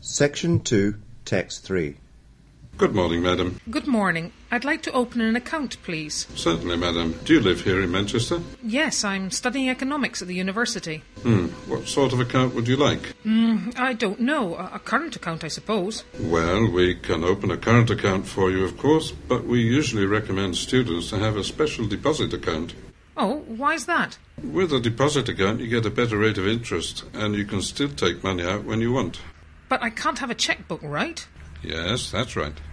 Section 2, Text 3. Good morning, madam. Good morning. I'd like to open an account, please. Certainly, madam. Do you live here in Manchester? Yes, I'm studying economics at the university. What sort of account would you like? I don't know. A current account, I suppose. Well, we can open a current account for you, of course, but we usually recommend students to have a special deposit account. Oh, why's that? With a deposit account, you get a better rate of interest, and you can still take money out when you want. But I can't have a chequebook, right? Yes, that's right.